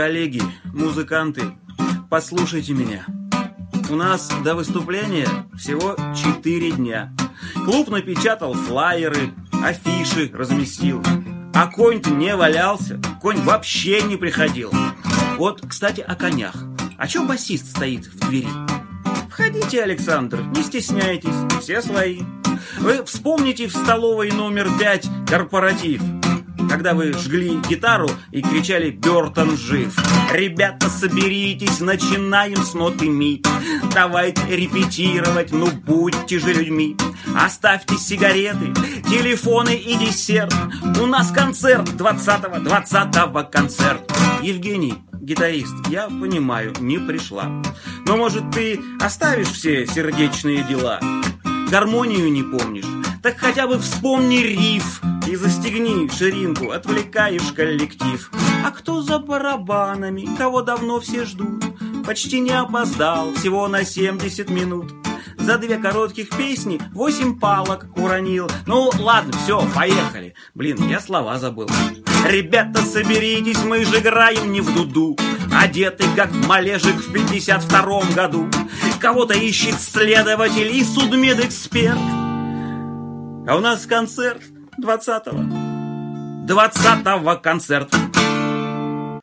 Коллеги, музыканты, послушайте меня. У нас до выступления всего 4 дня. Клуб напечатал флаеры, афиши разместил. А конь-то не валялся, конь вообще не приходил. Вот, кстати, о конях. А чё басист стоит в двери? Входите, Александр, не стесняйтесь, все свои. Вы вспомните в столовой номер 5 корпоратив, когда вы жгли гитару и кричали «Бёртон жив». Ребята, соберитесь, начинаем с ноты ми. Давайте репетировать, ну будьте же людьми. Оставьте сигареты, телефоны и десерт. У нас концерт 20-го концерт. Евгений, гитарист, я понимаю, не пришла. Но, может, ты оставишь все сердечные дела? Гармонию не помнишь? Так хотя бы вспомни риф и застегни ширинку, отвлекаешь коллектив. А кто за барабанами, кого давно все ждут? Почти не опоздал, всего на 70 минут. За 2 коротких песни 8 палок уронил. Ну ладно, все, поехали. Блин, я слова забыл. Ребята, соберитесь, мы же играем не в дуду. Одеты как малежик в 52-м году. Кого-то ищет следователь и судмедэксперт. А у нас концерт 20-го концерт.